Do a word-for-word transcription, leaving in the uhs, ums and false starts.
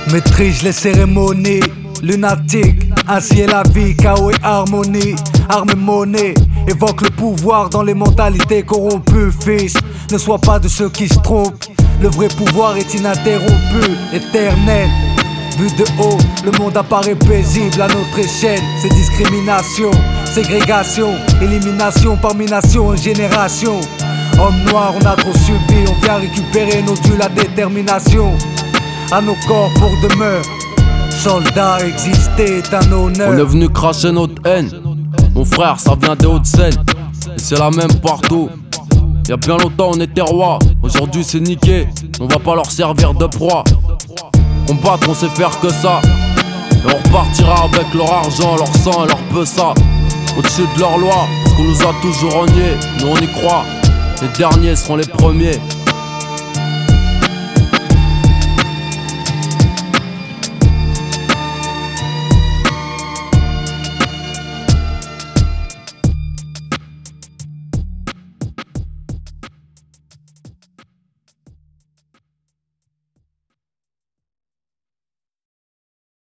Maîtrise les cérémonies, lunatique, ainsi est la vie, chaos et harmonie. Arme et monnaie, évoque le pouvoir dans les mentalités corrompues. Fils, ne sois pas de ceux qui se trompent. Le vrai pouvoir est ininterrompu, éternel. Vu de haut, le monde apparaît paisible à notre échelle. C'est discrimination, ségrégation, élimination parmi nations et générations. Hommes noirs, on a trop subi, on vient récupérer nos dûs, la détermination. À nos corps pour demeure, soldats, exister est un honneur. On est venu cracher notre haine. Mon frère, ça vient des Hauts-de-Seine. Et c'est la même partout. Y'a bien longtemps on était rois. Aujourd'hui c'est niqué, on va pas leur servir de proie. Combattre on sait faire que ça. Et on repartira avec leur argent, leur sang et leur peu ça. Au-dessus de leur loi, parce qu'on nous a toujours reniés. Nous on y croit, les derniers seront les premiers.